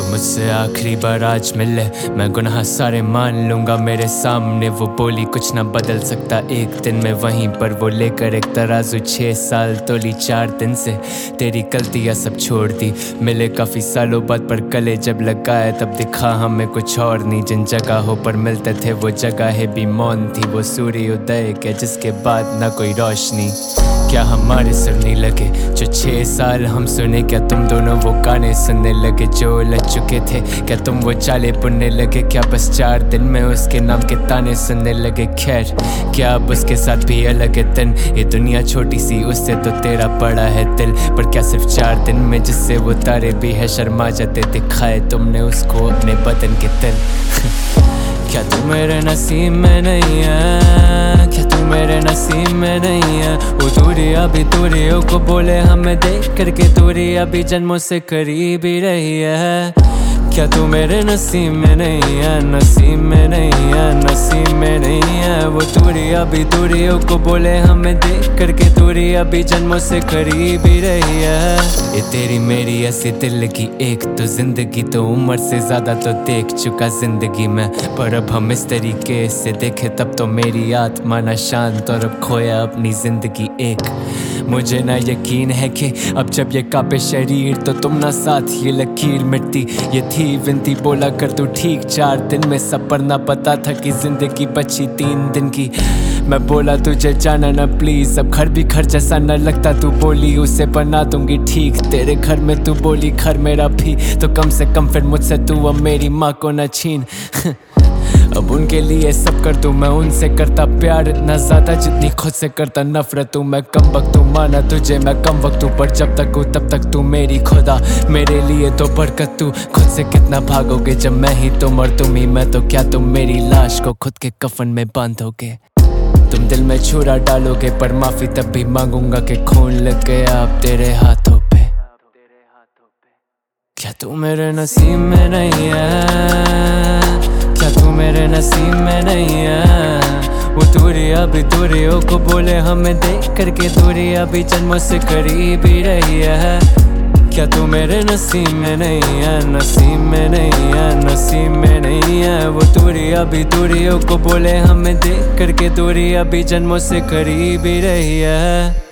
मुझसे आखिरी बार आज मिले, मैं गुनाह सारे मान लूंगा। मेरे सामने वो बोली कुछ ना बदल सकता एक दिन में, वहीं पर वो लेकर एक तराजू 6 साल तोली 4 दिन से। तेरी गलतियाँ सब छोड़ दी, मिले काफी सालों बाद पर गले जब लगाए तब दिखा हमें कुछ और नहीं। जिन जगहों पर मिलते थे वो जगहें भी मौन थी, वो सूर्योदय के जिसके बाद ना कोई रोशनी। क्या हमारे सुर नहीं लगे जो 6 साल हम सुने? क्या तुम दोनों वो गाने सुनने लगे जो लग चुके थे? क्या तुम वो चाले बुनने लगे? क्या बस 4 दिन में उसके नाम के ताने सुनने लगे? खैर क्या अब उसके साथ भी अलग है दिन? ये दुनिया छोटी सी उससे तो तेरा बड़ा है दिल, पर क्या सिर्फ 4 दिन में जिससे वो तारे भी है शर्मा जाते दिखाए तुमने उसको अपने बदन के दिल। क्या तू मेरे नसीब में नहीं है? क्या तू मेरे नसीब में नहीं है? वो दूरी अभी दूरियों को बोले हमें देख करके दूरी अभी जन्मों से करीब ही रही है। क्या तू मेरे नसीब में नहीं है? नसीब में नहीं है, नसीब में नहीं है। वो दूरी अभी दूरियों को बोले हमें देख करके दूरी अभी जन्मों से करीब ही रही है। ये तेरी मेरी ऐसी दिल की एक तो जिंदगी, तो उम्र से ज्यादा तो देख चुका जिंदगी में, पर अब हम इस तरीके से देखे तब तो मेरी आत्मा ना शांत और अब खोया अपनी जिंदगी एक। मुझे ना यकीन है कि अब जब ये कांपे शरीर तो तुम ना साथ ये लकीर मिटती। ये थी विनती बोला कर तू ठीक 4 दिन में, सब पर ना पता था कि जिंदगी बची 3 दिन की। मैं बोला तुझे जाना ना प्लीज, अब घर भी घर जैसा न लगता। तू बोली उसे बना दूंगी ठीक, तेरे घर में तू बोली घर मेरा भी, तो कम से कम फिर मुझसे तू अब मेरी माँ को न छीन। अब उनके लिए सब कर दूं, मैं उनसे करता प्यार इतना ज्यादा जितनी खुद से करता नफरत हूँ। मैं कम वक्त तू माना तुझे मैं कम वक्त हूँ, पर जब तक हूँ तब तक तू मेरी खुदा। मेरे लिए तो बरकत तू खुद से कितना भागोगे, जब मैं ही तुम और तुम ही मैं, तो क्या तुम मेरी लाश को खुद के कफन में बांधोगे? तुम दिल में छुरा डालोगे पर माफी तब भी मांगूंगा कि खून लग गया अब तेरे हाथों पे। क्या तू मेरे नसीब में नहीं है? क्या तू मेरे नसीब में नहीं है? वो दूरी अभी दूरियों को बोले हमें देख करके दूरी अभी जन्मों से करीब ही रही है। क्या तू मेरे नसीब में नहीं है? नसीब में नहीं है, नसीब में नहीं है। वो दूरी अभी दूरियों को बोले हमें देख करके दूरी अभी जन्मों से करीब ही रही है।